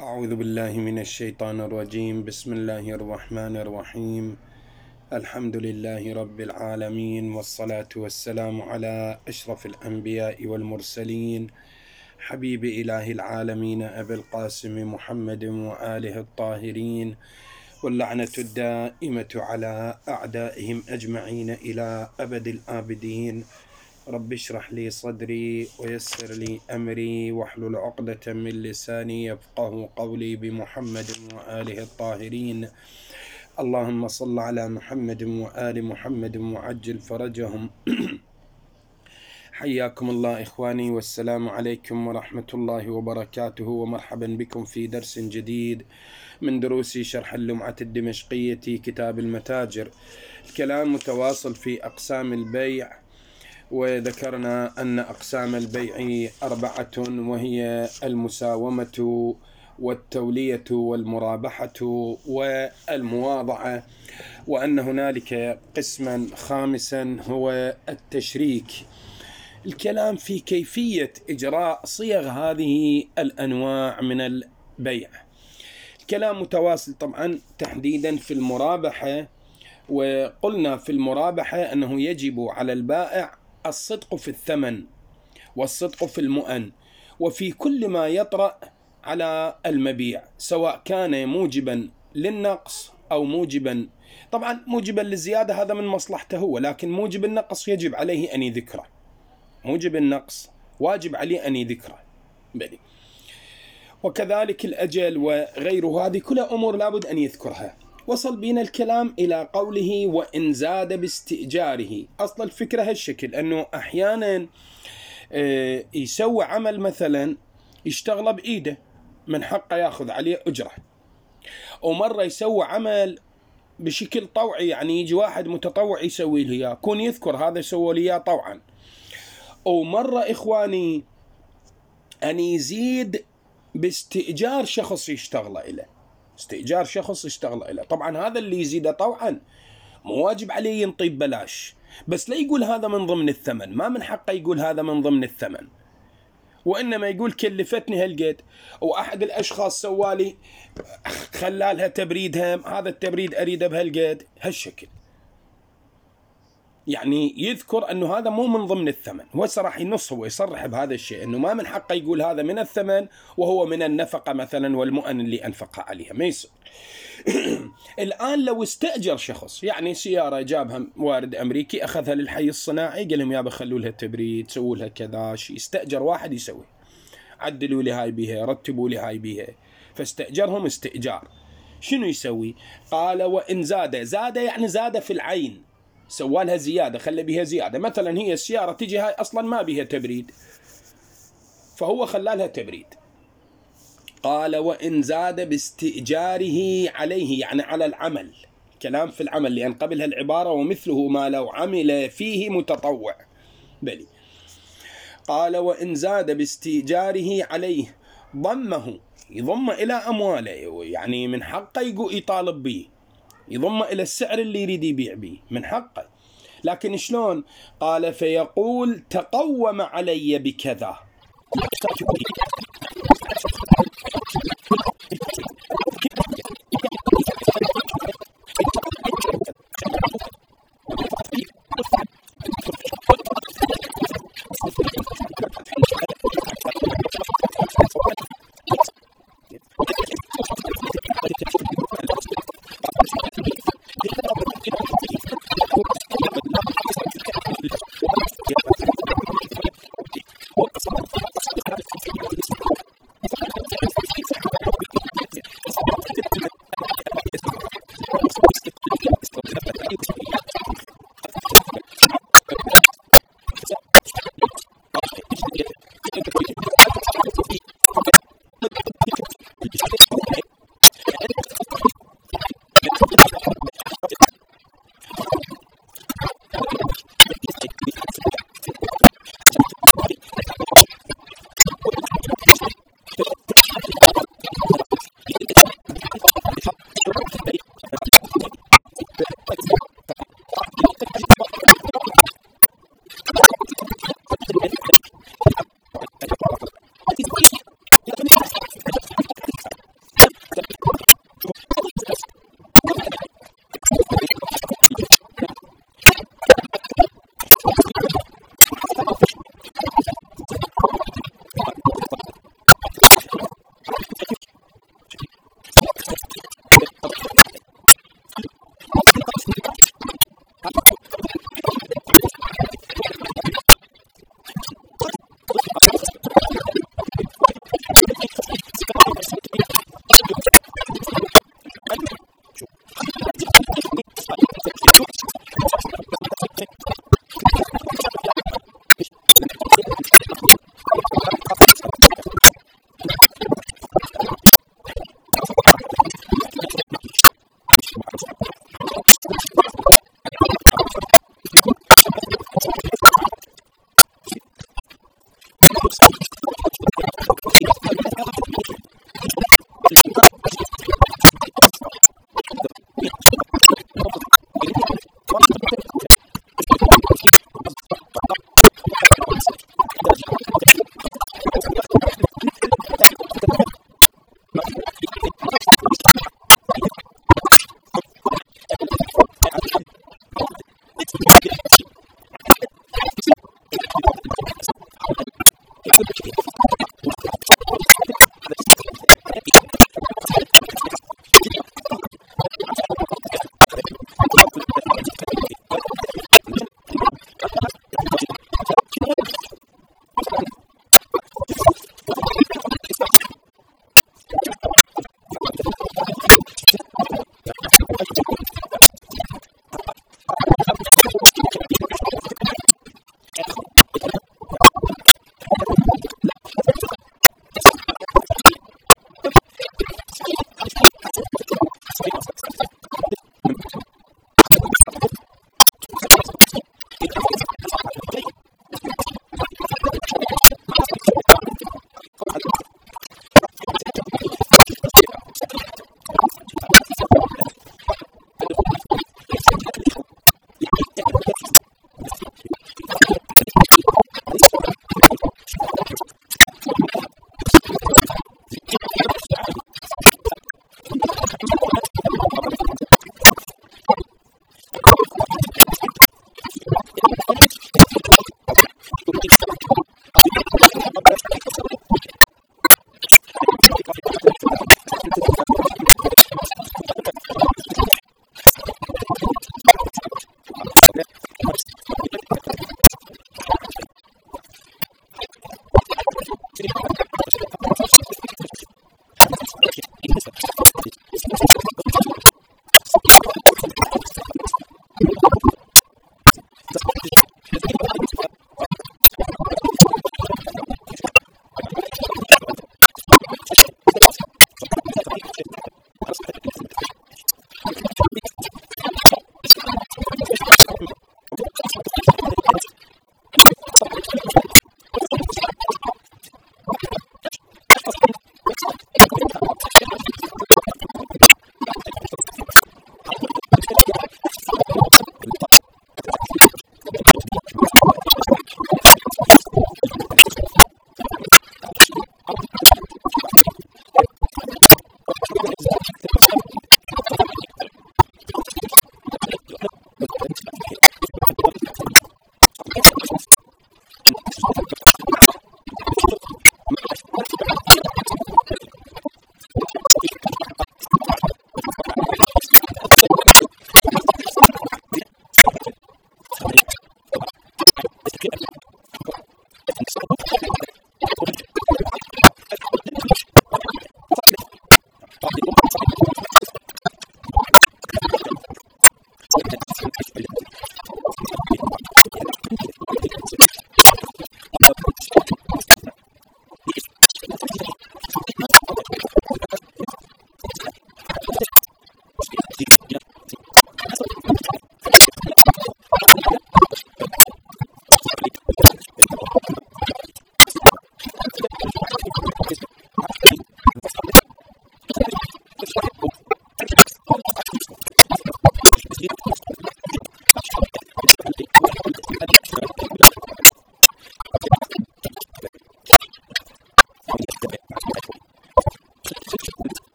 أعوذ بالله من الشيطان الرجيم. بسم الله الرحمن الرحيم. الحمد لله رب العالمين، والصلاة والسلام على أشرف الأنبياء والمرسلين، حبيب إله العالمين أبي القاسم محمد وآله الطاهرين، واللعنة الدائمة على أعدائهم أجمعين إلى أبد الآبدين. رب اشرح لي صدري ويسر لي أمري واحلل عقدة من لساني يفقه قولي، بمحمد وآله الطاهرين. اللهم صل على محمد وآل محمد وعجل فرجهم. حياكم الله إخواني، والسلام عليكم ورحمة الله وبركاته، ومرحبا بكم في درس جديد من دروس شرح اللمعة الدمشقية كتاب المتاجر. الكلام متواصل في أقسام البيع، وذكرنا أن أقسام البيع 4، وهي المساومة والتولية والمرابحة والمواضعة، وأن هنالك قسما خامسا هو التشريك. الكلام في كيفية إجراء صيغ هذه الأنواع من البيع. الكلام متواصل طبعا تحديدا في المرابحة، وقلنا في المرابحة أنه يجب على البائع الصدق في الثمن والصدق في المؤن، وفي كل ما يطرأ على المبيع، سواء كان موجبا للنقص أو موجبا، طبعا موجبا للزيادة هذا من مصلحته هو، لكن موجب النقص يجب عليه أن يذكره، موجب النقص واجب عليه أن يذكره بلي. وكذلك الأجل وغيره، هذه كلها أمور لابد أن يذكرها. وصل بينا الكلام إلى قوله وإن زاد باستئجاره. أصل الفكرة هالشكل، أنه أحيانا يسوي عمل مثلا يشتغل بإيده، من حقه يأخذ عليه أجرة، ومرة يسوي عمل بشكل طوعي، يعني يجي واحد متطوع يسوي له إياه، كون يذكر هذا يسوي له إياه طوعا. ومرة إخواني أن يزيد باستئجار شخص يشتغل إليه، استئجار شخص يشتغل إليه. طبعا هذا اللي يزيده طوعا مو واجب عليه ينطي ببلاش، بس لا يقول هذا من ضمن الثمن، ما من حقه يقول هذا من ضمن الثمن، وإنما يقول كلفتني هالقد، وأحد الأشخاص سوالي خلالها تبريد هم، هذا التبريد أريده بهالقد، هالشكل. يعني يذكر أنه هذا مو من ضمن الثمن، هو راح ينص، هو يصرح بهذا الشيء، أنه ما من حقه يقول هذا من الثمن وهو من النفقة مثلا والمؤن اللي أنفقها عليها، ما يصير. الآن لو استأجر شخص، يعني سيارة جابها وارد أمريكي أخذها للحي الصناعي، قال لهم يابا خلوا لها تبريد، سووا لها كذا شيء، استأجر واحد يسوي، عدلوا لي هاي بيها، رتبوا لي هاي بيها، فاستأجرهم استئجار. شنو يسوي؟ قال وإن زاد يعني زاد في العين، سوالها زيادة، خلى بها زيادة. مثلا هي السيارة تجي هاي أصلا ما بها تبريد، فهو خلالها تبريد. قال وإن زاد باستئجاره عليه، يعني على العمل، كلام في العمل، لأن قبلها العبارة ومثله ما لو عمل فيه متطوع بلي. قال وإن زاد باستئجاره عليه ضمه، يضم إلى أمواله، يعني من حقه يطالب به، يضم إلى السعر اللي يريد يبيع به، من حقه. لكن شلون؟ قال فيقول تقوم علي بكذا،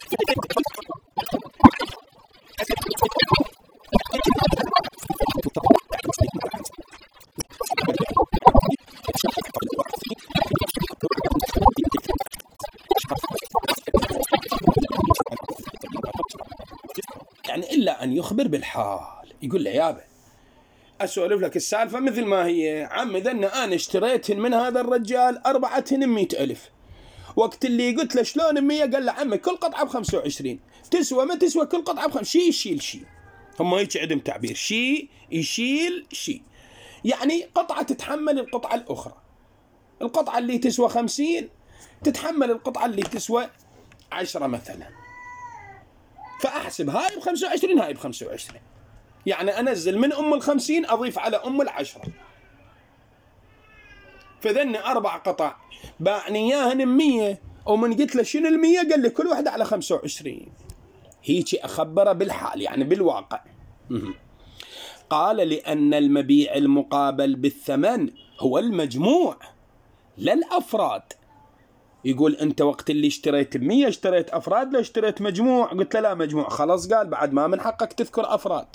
يعني إلا أن يخبر بالحال، يقول له يابا أسولف لك السالفة مثل ما هي، عم إذا أنا اشتريت من هذا الرجال 400,000، وقت اللي قلت له شلون 100 قال له عمي كل قطعة ب25، تسوى ما تسوى كل قطعة شي يشيل شي. هم هيك عندهم تعبير، شي يشيل شي، يعني قطعة تتحمل القطعة الأخرى، القطعة اللي تسوى 50 تتحمل القطعة اللي تسوى 10 مثلا، فأحسب هاي ب25 هاي ب25، يعني أنزل من ال50 أضيف على ال10، فذني 4 قطع باعني إياهن 100، ومن قلت له شنو 100 قال لي كل واحدة على 25. هيك أخبره بالحال يعني بالواقع. قال لأن المبيع المقابل بالثمن هو المجموع لا الأفراد. يقول أنت وقت اللي اشتريت ب100 اشتريت أفراد لا اشتريت مجموع؟ قلت له لا مجموع. خلاص قال بعد ما من حقك تذكر أفراد.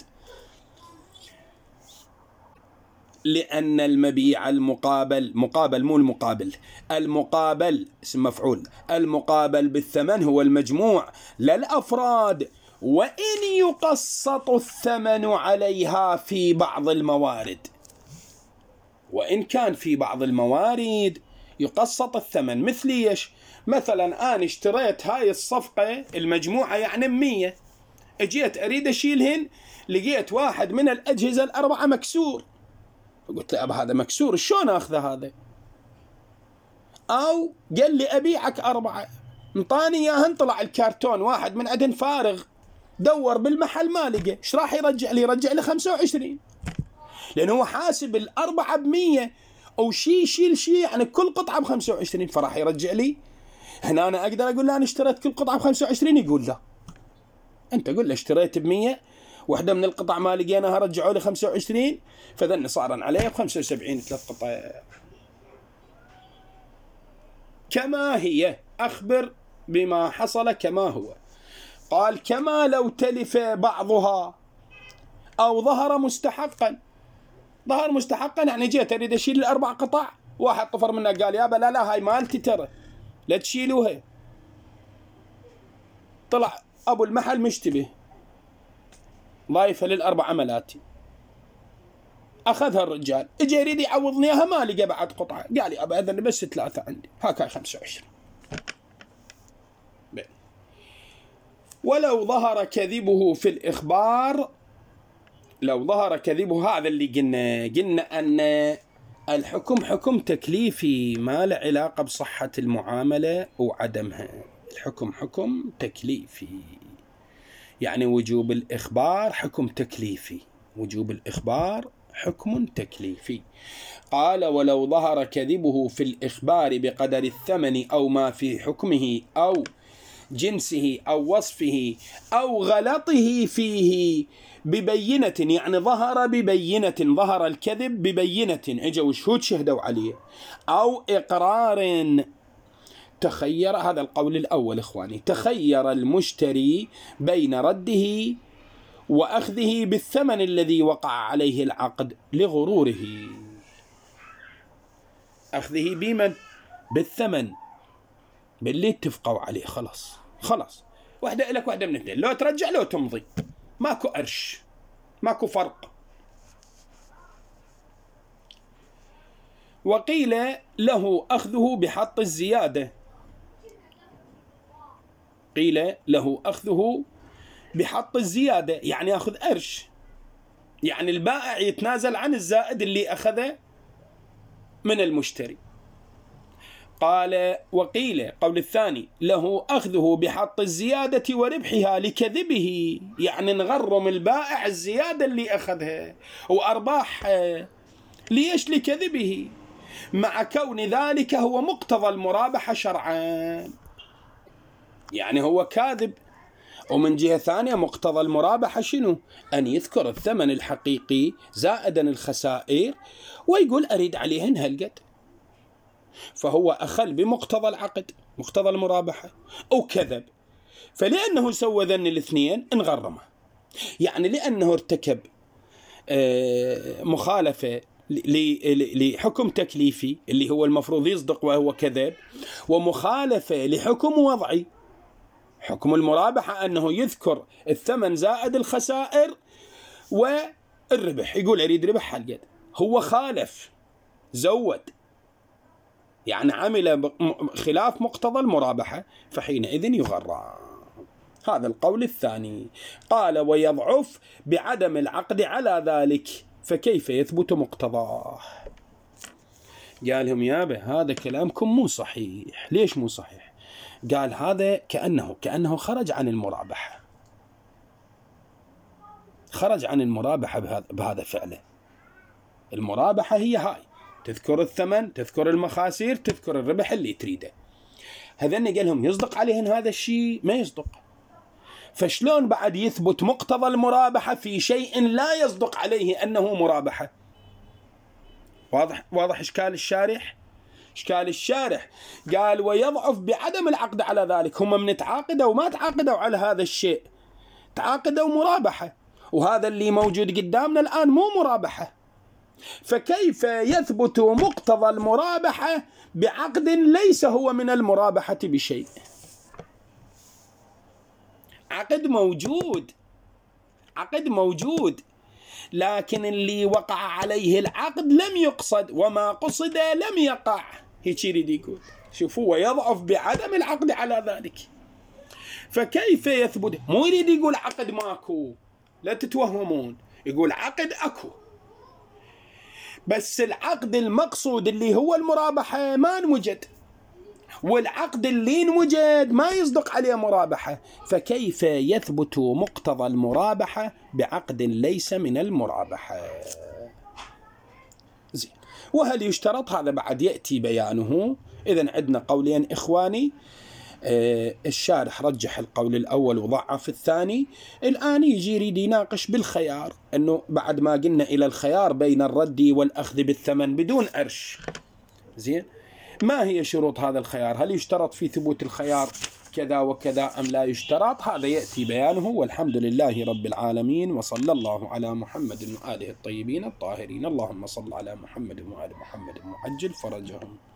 لأن المبيع المقابل، مقابل مو المقابل، المقابل اسم مفعول، المقابل بالثمن هو المجموع لا الأفراد، وإن يقسط الثمن عليها في بعض الموارد. وإن كان في بعض الموارد يقسط الثمن. مثل ايش؟ مثلا أنا اشتريت هاي الصفقة المجموعة يعني 100، اجيت أريد أشيلهن لقيت واحد من الأجهزة ال4 مكسور، قلت له أبا هذا مكسور شلون أخذه هذا؟ أو قال لي أبيعك 4، انطاني إياهن طلع الكرتون واحد من عندهن فارغ، دور بالمحل ما لقى، ايش راح يرجع لي؟ يرجع لي 25، لأنه هو حاسب ال4 ب100 أو شي يشيل شي، يعني كل قطعة ب25، فراح يرجع لي. هنا أنا أقدر أقول له أنا اشتريت كل قطعة ب25؟ يقول لا، أنت قل له اشتريت ب100 واحدة من القطع ما لقيناها رجعوا لي 25، فذن صارا عليه ب75 3 قطع. كما هي، أخبر بما حصل كما هو. قال كما لو تلف بعضها أو ظهر مستحقا. ظهر مستحقا يعني جيت أريد أشيل ال4 قطع، واحد طفر منها قال يابا لا لا هاي مالتي ترى لا تشيلوها، طلع أبو المحل مشتبه ضايفة لل4 عملاتي، أخذها الرجال، اجى يريد يعوضني اياها ما لقى بعد قطعة، قال لي أبا أذن بس 3 عندي، هاكاي 25. ولو ظهر كذبه في الإخبار، لو ظهر كذبه، هذا اللي قلنا أن الحكم حكم تكليفي ما له علاقة بصحة المعاملة وعدمها، الحكم حكم تكليفي، يعني وجوب الإخبار حكم تكليفي، وجوب الإخبار حكم تكليفي. قال ولو ظهر كذبه في الإخبار بقدر الثمن أو ما في حكمه أو جنسه أو وصفه أو غلطه فيه ببينة، يعني ظهر ببينة، ظهر الكذب ببينة اجوا شهود شهدوا عليه، أو إقرار، تخير، هذا القول الأول إخواني، تخير المشتري بين رده وأخذه بالثمن الذي وقع عليه العقد لغروره. أخذه بمن؟ بالثمن باللي اتفقوا عليه. خلاص واحدة لك واحدة من اثنين، لو ترجع لو تمضي، ماكو قرش، ماكو فرق. وقيل له أخذه بحط الزيادة، قيل له أخذه بحط الزيادة، يعني يأخذ قرش، يعني البائع يتنازل عن الزائد اللي أخذه من المشتري. قال وقيل قول الثاني له أخذه بحط الزيادة وربحها لكذبه، يعني نغرم البائع الزيادة اللي أخذها وأرباح، ليش؟ لكذبه، مع كون ذلك هو مقتضى المرابحة شرعا، يعني هو كاذب، ومن جهة ثانية مقتضى المرابحة شنو؟ أن يذكر الثمن الحقيقي زائدا الخسائر ويقول أريد عليهن هالقد، فهو أخل بمقتضى العقد، مقتضى المرابحة، أو كذب. فلأنه سوى ذن الاثنين انغرمه، يعني لأنه ارتكب مخالفة لحكم تكليفي اللي هو المفروض يصدق وهو كذب، ومخالفة لحكم وضعي حكم المرابحة أنه يذكر الثمن زائد الخسائر والربح، يقول أريد ربح هالقد، هو خالف زود، يعني عمل خلاف مقتضى المرابحة، فحينئذ يغرم. هذا القول الثاني. قال ويضعف بعدم العقد على ذلك، فكيف يثبت مقتضاه؟ قال لهم يابا هذا كلامكم مو صحيح. ليش مو صحيح؟ قال هذا كأنه خرج عن المرابحة، خرج عن المرابحة بهذا فعله. المرابحة هي هاي، تذكر الثمن، تذكر المخاسير، تذكر الربح اللي تريده. هذن قال لهم يصدق عليهن هذا الشيء؟ ما يصدق. فشلون بعد يثبت مقتضى المرابحة في شيء لا يصدق عليه أنه مرابحة؟ واضح إشكال الشارح؟ إشكال الشارح قال ويضعف بعدم العقد على ذلك. هم من تعاقدوا وما تعاقدوا على هذا الشيء، تعاقدوا مرابحة، وهذا اللي موجود قدامنا الآن مو مرابحة. فكيف يثبت مقتضى المرابحة بعقد ليس هو من المرابحة بشيء؟ عقد موجود، لكن اللي وقع عليه العقد لم يقصد، وما قصد لم يقع. هيك يريد يقول. شوفوا ويضعف بعدم العقد على ذلك، فكيف يثبت؟ مو يريد يقول عقد ماكو، لا تتوهمون، يقول عقد اكو، بس العقد المقصود اللي هو المرابحة ما انوجد، والعقد اللي انوجد ما يصدق عليه مرابحة، فكيف يثبت مقتضى المرابحة بعقد ليس من المرابحة؟ زين. وهل يشترط؟ هذا بعد يأتي بيانه. إذن عندنا قولين إخواني، الشارح رجح القول الأول وضعف الثاني. الآن يجي يريد يناقش بالخيار، أنه بعد ما قلنا إلى الخيار بين الرد والأخذ بالثمن بدون أرش، زين، ما هي شروط هذا الخيار؟ هل يشترط في ثبوت الخيار كذا وكذا أم لا يشترط؟ هذا يأتي بيانه. والحمد لله رب العالمين، وصلى الله على محمد وآله الطيبين الطاهرين. اللهم صل على محمد وآل محمد وعجل فرجهم.